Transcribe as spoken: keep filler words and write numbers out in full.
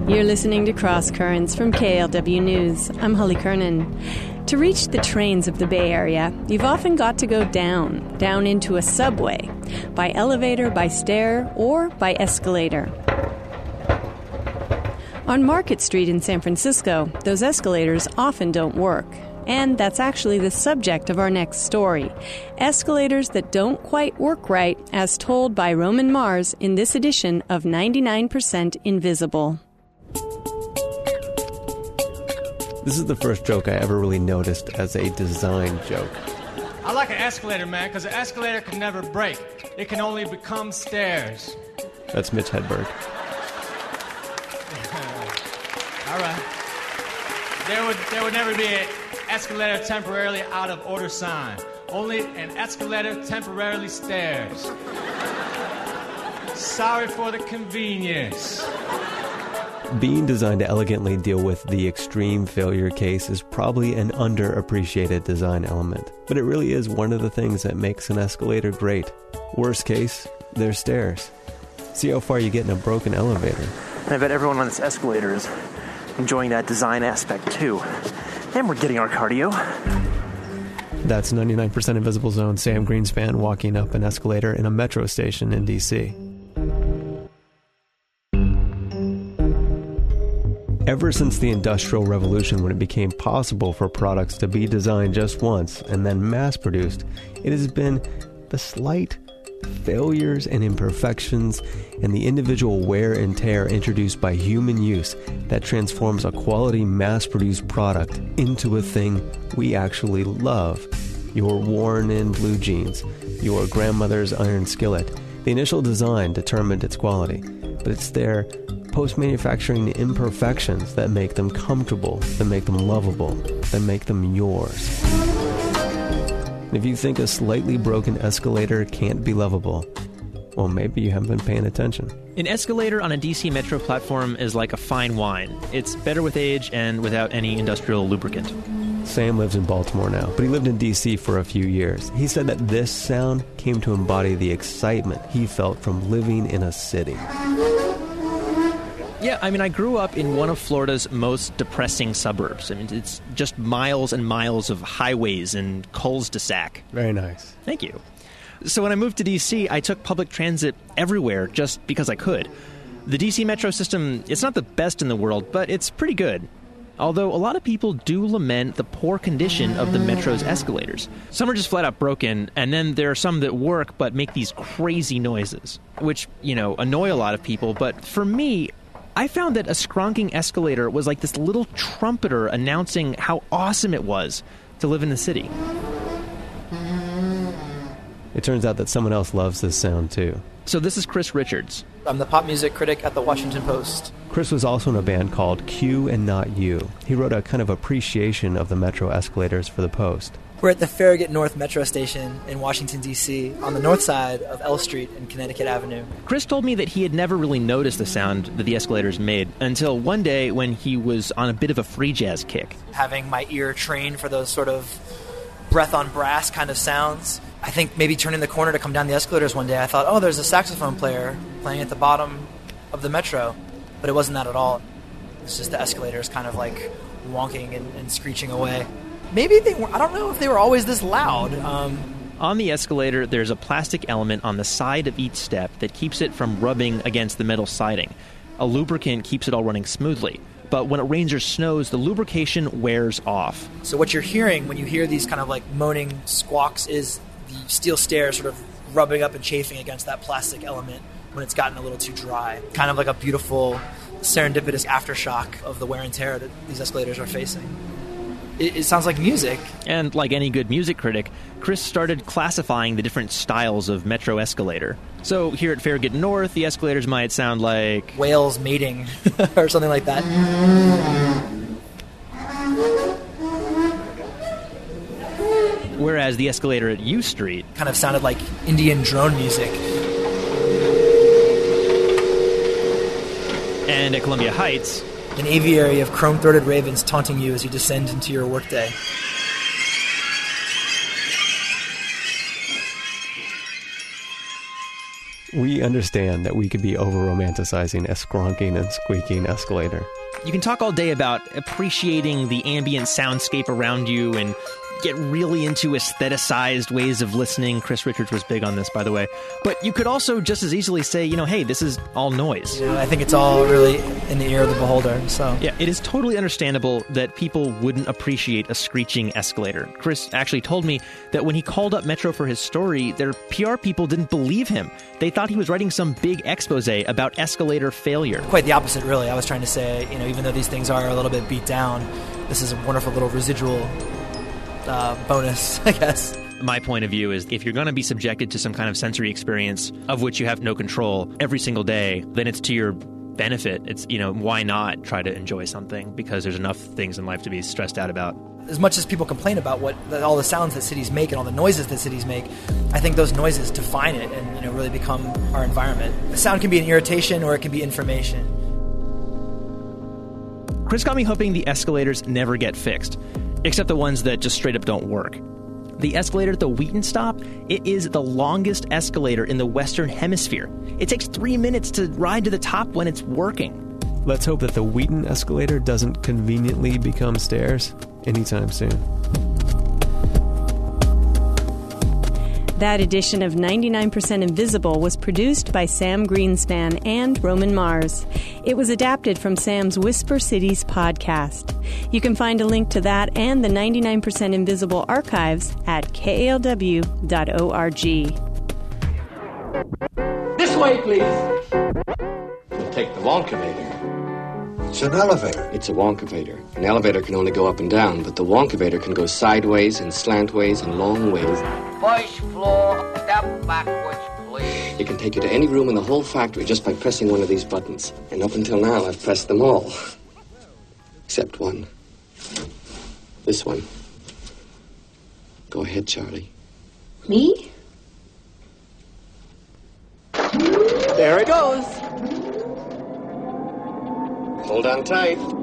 You're listening to Cross Currents from K L W News. I'm Holly Kernan. To reach the trains of the Bay Area, you've often got to go down, down into a subway, by elevator, by stair, or by escalator. On Market Street in San Francisco, those escalators often don't work. And that's actually the subject of our next story. Escalators that don't quite work right, as told by Roman Mars in this edition of ninety-nine percent Invisible. This is the first joke I ever really noticed as a design joke. I like an escalator, man, because an escalator can never break. It can only become stairs. That's Mitch Hedberg. All right. There would there would never be an escalator temporarily out of order sign. Only an escalator temporarily stairs. Sorry for the convenience. Being designed to elegantly deal with the extreme failure case is probably an underappreciated design element. But it really is one of the things that makes an escalator great. Worst case, there's stairs. See how far you get in a broken elevator. And I bet everyone on this escalator is enjoying that design aspect too. And we're getting our cardio. That's ninety-nine percent Invisible Zone Sam Greenspan walking up an escalator in a metro station in D C Ever since the Industrial Revolution, when it became possible for products to be designed just once and then mass-produced, it has been the slight failures and imperfections and the individual wear and tear introduced by human use that transforms a quality mass-produced product into a thing we actually love. Your worn-in blue jeans, your grandmother's iron skillet. The initial design determined its quality, but it's their post-manufacturing imperfections that make them comfortable, that make them lovable, that make them yours. And if you think a slightly broken escalator can't be lovable, well, maybe you haven't been paying attention. An escalator on a D C Metro platform is like a fine wine. It's better with age and without any industrial lubricant. Sam lives in Baltimore now, but he lived in D C for a few years. He said that this sound came to embody the excitement he felt from living in a city. Yeah, I mean, I grew up in one of Florida's most depressing suburbs. I mean, it's just miles and miles of highways and cul-de-sac. Very nice. Thank you. So when I moved to D C, I took public transit everywhere just because I could. The D C Metro system, it's not the best in the world, but it's pretty good. Although a lot of people do lament the poor condition of the Metro's escalators. Some are just flat out broken, and then there are some that work but make these crazy noises, which, you know, annoy a lot of people. But for me, I found that a skronking escalator was like this little trumpeter announcing how awesome it was to live in the city. It turns out that someone else loves this sound too. So this is Chris Richards. I'm the pop music critic at the Washington Post. Chris was also in a band called Q and Not You. He wrote a kind of appreciation of the Metro escalators for the Post. We're at the Farragut North Metro Station in Washington, D C, on the north side of L Street and Connecticut Avenue. Chris told me that he had never really noticed the sound that the escalators made until one day when he was on a bit of a free jazz kick. Having my ear trained for those sort of breath on brass kind of sounds, I think maybe turning the corner to come down the escalators one day, I thought, oh, there's a saxophone player playing at the bottom of the Metro. But it wasn't that at all. It's just the escalators kind of like wonking and, and screeching away. Maybe they were, I don't know if they were always this loud. Um, on the escalator, there's a plastic element on the side of each step that keeps it from rubbing against the metal siding. A lubricant keeps it all running smoothly. But when it rains or snows, the lubrication wears off. So what you're hearing when you hear these kind of like moaning squawks is the steel stairs sort of rubbing up and chafing against that plastic element when it's gotten a little too dry. Kind of like a beautiful serendipitous aftershock of the wear and tear that these escalators are facing. It, it sounds like music. And like any good music critic, Chris started classifying the different styles of Metro escalator. So here at Farragut North, the escalators might sound like whales mating or something like that. Whereas the escalator at U Street kind of sounded like Indian drone music. And at Columbia Heights, an aviary of chrome-throated ravens taunting you as you descend into your workday. We understand that we could be over-romanticizing a squonking and squeaking escalator. You can talk all day about appreciating the ambient soundscape around you and get really into aestheticized ways of listening. Chris Richards was big on this, by the way. But you could also just as easily say, you know, hey, this is all noise. You know, I think it's all really in the ear of the beholder. So yeah, it is totally understandable that people wouldn't appreciate a screeching escalator. Chris actually told me that when he called up Metro for his story, their P R people didn't believe him. They thought he was writing some big expose about escalator failure. Quite the opposite, really. I was trying to say, you know, even though these things are a little bit beat down, this is a wonderful little residual Uh, bonus, I guess. My point of view is if you're going to be subjected to some kind of sensory experience of which you have no control every single day, then it's to your benefit. It's, you know, why not try to enjoy something? Because there's enough things in life to be stressed out about. As much as people complain about what all the sounds that cities make and all the noises that cities make, I think those noises define it and, you know, really become our environment. The sound can be an irritation or it can be information. Chris got me hoping the escalators never get fixed. Except the ones that just straight up don't work. The escalator at the Wheaton stop, it is the longest escalator in the Western Hemisphere. It takes three minutes to ride to the top when it's working. Let's hope that the Wheaton escalator doesn't conveniently become stairs anytime soon. That edition of ninety-nine percent Invisible was produced by Sam Greenspan and Roman Mars. It was adapted from Sam's Whisper Cities podcast. You can find a link to that and the ninety-nine percent Invisible archives at K A L W dot org. This way, please. We'll take the Wonkavator. It's an elevator. It's a Wonkavator. An elevator can only go up and down, but the Wonkavator can go sideways and slantways and long ways. First floor, step backwards, please. It can take you to any room in the whole factory just by pressing one of these buttons. And up until now, I've pressed them all. Except one. This one. Go ahead, Charlie. Me? There it goes. Hold on tight.